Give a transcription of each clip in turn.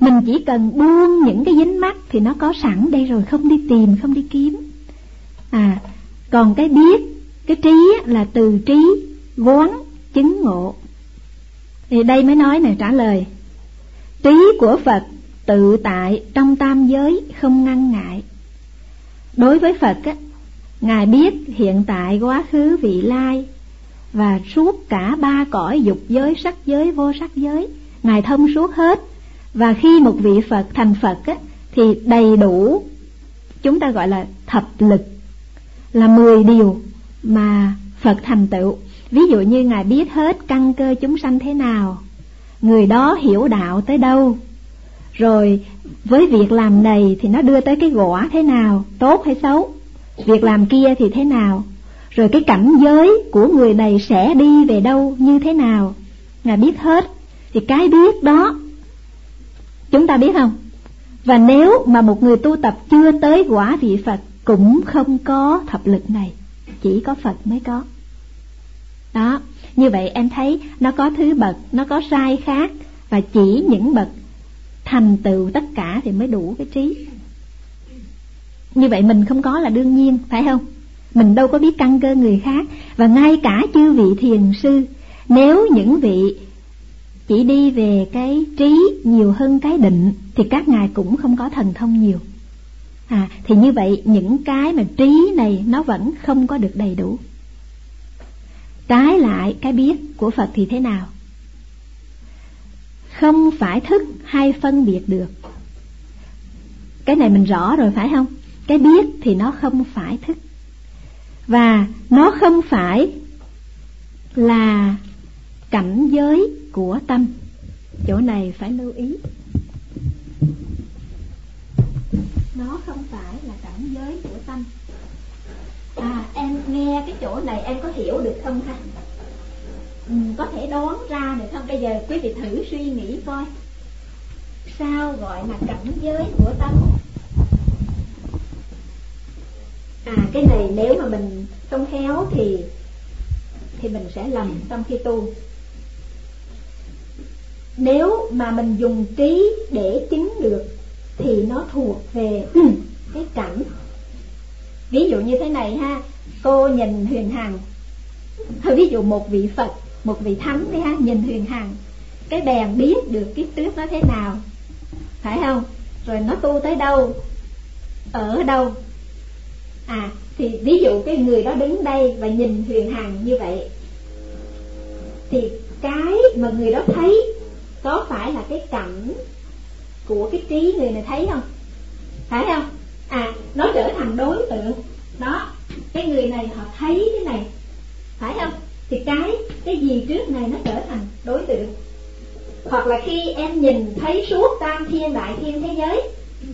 Mình chỉ cần buông những cái dính mắc thì nó có sẵn đây rồi, không đi tìm, không đi kiếm. Còn cái biết, cái trí là từ trí quán chứng ngộ. Thì đây mới nói này, trả lời: trí của Phật tự tại trong tam giới, không ngăn ngại. Đối với Phật á, Ngài biết hiện tại, quá khứ, vị lai, và suốt cả ba cõi dục giới, sắc giới, vô sắc giới, Ngài thông suốt hết. Và khi một vị Phật thành Phật á, thì đầy đủ, chúng ta gọi là thập lực, là 10 điều mà Phật thành tựu. Ví dụ như Ngài biết hết căn cơ chúng sanh thế nào, người đó hiểu đạo tới đâu, rồi với việc làm này thì nó đưa tới cái quả thế nào, tốt hay xấu, việc làm kia thì thế nào, rồi cái cảnh giới của người này sẽ đi về đâu như thế nào. Ngài biết hết. Thì cái biết đó chúng ta biết không? Và nếu mà một người tu tập chưa tới quả vị Phật cũng không có thập lực này, chỉ có Phật mới có. Đó, như vậy em thấy nó có thứ bậc, nó có sai khác, và chỉ những bậc thành tựu tất cả thì mới đủ cái trí. Như vậy mình không có là đương nhiên, phải không? Mình đâu có biết căn cơ người khác. Và ngay cả chư vị thiền sư, nếu những vị chỉ đi về cái trí nhiều hơn cái định thì các ngài cũng không có thần thông nhiều. Thì như vậy những cái mà trí này nó vẫn không có được đầy đủ. Trái lại cái biết của Phật thì thế nào? Không phải thức hay phân biệt được. Cái này mình rõ rồi phải không? Cái biết thì nó không phải thức, và nó không phải là cảnh giới của tâm. Chỗ này phải lưu ý. Nó không phải là cảnh giới của tâm. Em nghe cái chỗ này em có hiểu được không ha? Có thể đoán ra được không? Bây giờ quý vị thử suy nghĩ coi, sao gọi là cảnh giới của tâm? Cái này nếu mà mình không khéo thì mình sẽ lầm trong khi tu. Nếu mà mình dùng trí để chứng được thì nó thuộc về cái cảnh. Ví dụ như thế này ha, cô nhìn Huyền Hằng, ví dụ một vị Phật, một vị thánh đi ha, nhìn Huyền Hằng, cái bèn biết được kiếp trước nó thế nào, phải không? Rồi nó tu tới đâu, ở đâu. Thì ví dụ cái người đó đứng đây và nhìn Huyền Hằng như vậy, thì cái mà người đó thấy có phải là cái cảnh của cái trí người này thấy không? Phải không? Nó trở thành đối tượng. Đó, cái người này họ thấy cái này, phải không? Thì cái gì trước này nó trở thành đối tượng. Hoặc là khi em nhìn thấy suốt tam thiên đại thiên thế giới,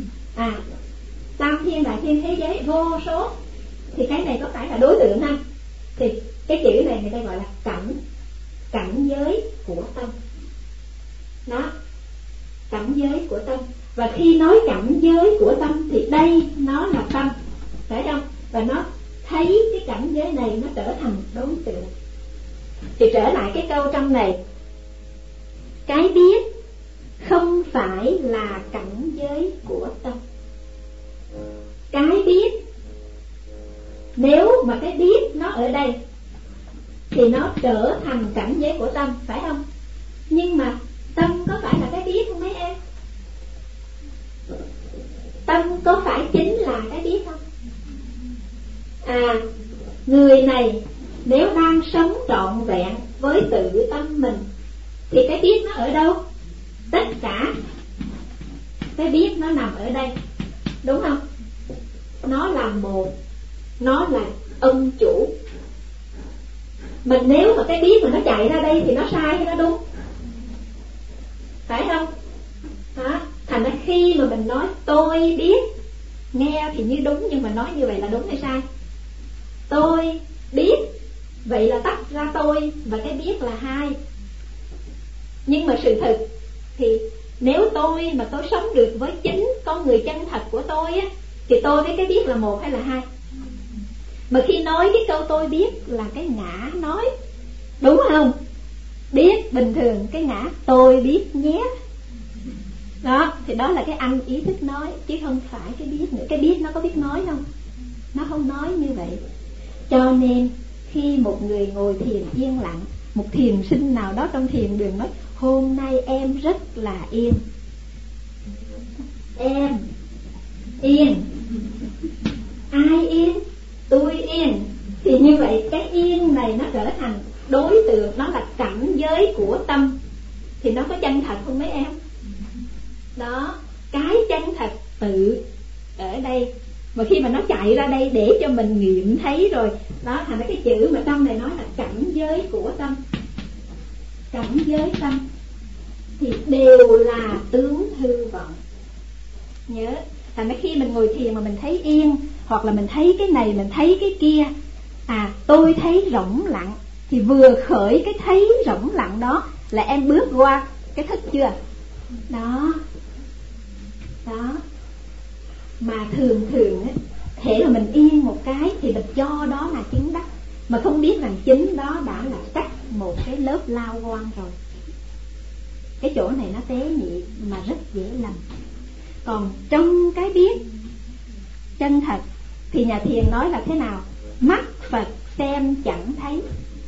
tam thiên đại thiên thế giới vô số, thì cái này có phải là đối tượng không? Thì cái chữ này người ta gọi là cảnh giới của tâm. Đó, cảnh giới của tâm. Và khi nói cảnh giới của tâm thì đây nó là tâm, phải không? Và nó thấy cái cảnh giới này nó trở thành đối tượng. Thì trở lại cái câu trong này, cái biết không phải là cảnh giới của tâm. Cái biết, nếu mà cái biết nó ở đây thì nó trở thành cảnh giới của tâm, phải không? Nhưng mà tâm có phải là cái biết không mấy em? Tâm có phải chính là cái biết không? Người này nếu đang sống trọn vẹn với tự tâm mình thì cái biết nó ở đâu? Tất cả cái biết nó nằm ở đây, đúng không? Nó là một, nó là ông chủ. Mình nếu mà cái biết mà nó chạy ra đây thì nó sai hay nó đúng? Phải không? Thành ra khi mà mình nói tôi biết, nghe thì như đúng, nhưng mà nói như vậy là đúng hay sai? Tôi biết, vậy là tách ra tôi và cái biết là hai. Nhưng mà sự thực thì nếu tôi mà tôi sống được với chính con người chân thật của tôi á, thì tôi với cái biết là một hay là hai? Mà khi nói cái câu tôi biết là cái ngã nói, đúng không? Biết bình thường, cái ngã tôi biết nhé. Đó, thì đó là cái anh ý thức nói, chứ không phải cái biết nữa. Cái biết nó có biết nói không? Nó không nói như vậy. Cho nên khi một người ngồi thiền yên lặng, một thiền sinh nào đó trong thiền đường nói hôm nay em rất là yên, em yên, ai yên? Tôi yên. Thì như vậy cái yên này nó trở thành đối tượng, nó là cảnh giới của tâm. Thì nó có chân thật không mấy em? Đó, cái chân thật tự ở đây. Mà khi mà nó chạy ra đây để cho mình nghiệm thấy rồi, đó thành ra cái chữ mà tâm này nói là cảnh giới của tâm. Cảnh giới tâm thì đều là tướng hư vọng. Nhớ, thành ra khi mình ngồi thiền mà mình thấy yên, hoặc là mình thấy cái này, mình thấy cái kia, tôi thấy rỗng lặng, thì vừa khởi cái thấy rỗng lặng đó là em bước qua cái thức chưa? Đó. Đó. Mà thường ấy, thể là mình yên một cái thì mình cho đó là chứng đắc, mà không biết rằng chính đó đã là cắt một cái lớp lao quan rồi. Cái chỗ này nó tế nhị mà rất dễ lầm. Còn trong cái biết chân thật thì nhà thiền nói là thế nào? Mắt Phật xem chẳng thấy,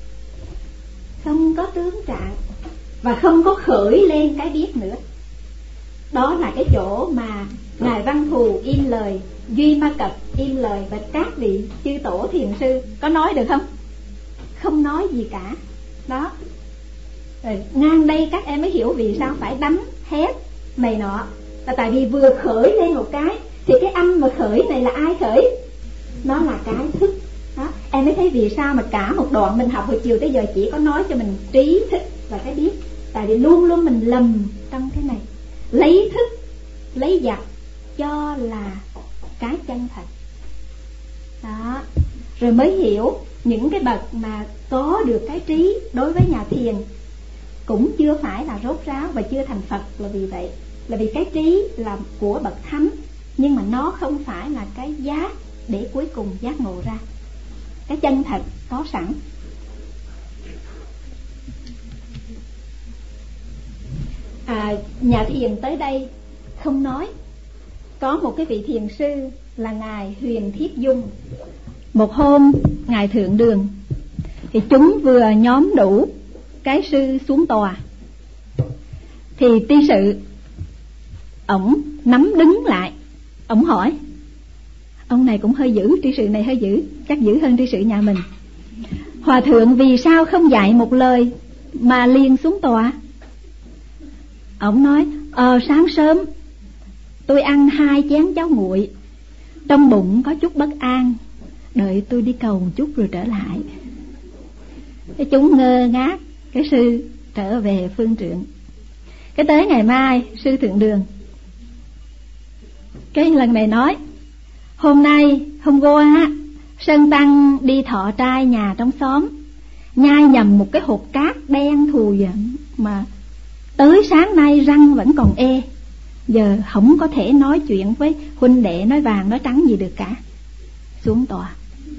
không có tướng trạng và không có khởi lên cái biết nữa. Đó là cái chỗ mà Ngài Văn Thù im lời, Duy Ma Cật im lời, và các vị chư tổ thiền sư có nói được không? Không nói gì cả. Đó. Rồi ngang đây các em mới hiểu vì sao phải đánh hét này nọ, là tại vì vừa khởi lên một cái thì cái âm mà khởi này là ai khởi? Nó là cái thức. Đó. Em mới thấy vì sao mà cả một đoạn mình học hồi chiều tới giờ chỉ có nói cho mình trí thức và cái biết. Tại vì luôn luôn mình lầm trong cái này, lấy thức, lấy giặc cho là cái chân thật. Đó. Rồi mới hiểu những cái bậc mà có được cái trí đối với nhà thiền cũng chưa phải là rốt ráo và chưa thành Phật là vì vậy. Là vì cái trí là của bậc thánh, nhưng mà nó không phải là cái giác để cuối cùng giác ngộ ra. Cái chân thật có sẵn. Nhà thiền tới đây không nói. Có một cái vị thiền sư là Ngài Huyền Thiếp Dung. Một hôm Ngài thượng đường thì chúng vừa nhóm đủ cái sư xuống tòa, thì ty sự ổng nắm đứng lại, ổng hỏi. Ông này cũng hơi dữ, tri sự này hơi dữ, chắc dữ hơn tri sự nhà mình. Hòa thượng vì sao không dạy một lời mà liền xuống tòa? Ổng nói, sáng sớm tôi ăn 2 chén cháo nguội, trong bụng có chút bất an, đợi tôi đi cầu một chút rồi trở lại. Cái chúng ngơ ngác, cái sư trở về phương trượng. Cái tới ngày mai sư thượng đường, cái lần này nói, hôm qua Sơn Tăng đi thọ trai nhà trong xóm, nhai nhầm một cái hột cát đen thùi, mà tới sáng nay răng vẫn còn ê. Giờ không có thể nói chuyện với huynh đệ nói vàng nói trắng gì được cả. Xuống tòa.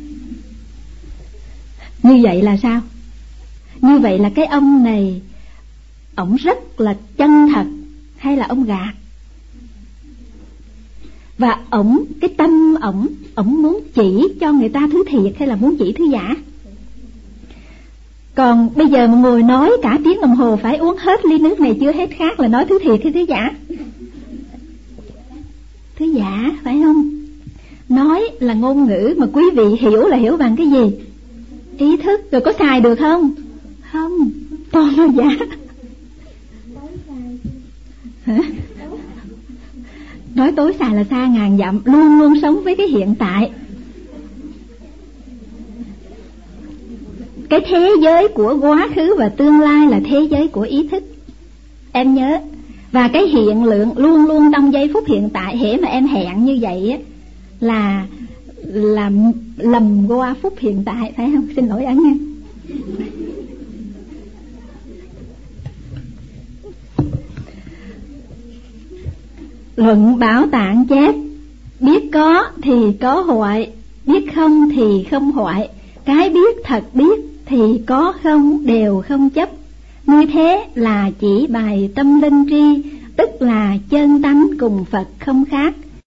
Như vậy là sao? Như vậy là cái ông này ổng rất là chân thật hay là ông gạt? Và ổng, cái tâm ổng muốn chỉ cho người ta thứ thiệt hay là muốn chỉ thứ giả? Còn bây giờ mà ngồi nói cả tiếng đồng hồ phải uống hết ly nước này chưa hết khát là nói thứ thiệt hay thứ giả? Thứ giả, phải không? Nói là ngôn ngữ mà quý vị hiểu là hiểu bằng cái gì? Ý thức. Rồi có xài được không? Không, toàn là giả. Hả? Nói tối xài là xa ngàn dặm, luôn luôn sống với cái hiện tại. Cái thế giới của quá khứ và tương lai là thế giới của ý thức. Em nhớ. Và cái hiện lượng luôn luôn trong giây phút hiện tại. Hễ mà em hẹn như vậy á, là lầm qua phút hiện tại, phải không? Xin lỗi anh nha. Luận Bảo Tạng chép, biết có thì có hoại, biết không thì không hoại. Cái biết thật biết thì có không đều không chấp. Như thế là chỉ bài tâm linh tri, tức là chân tánh cùng Phật không khác,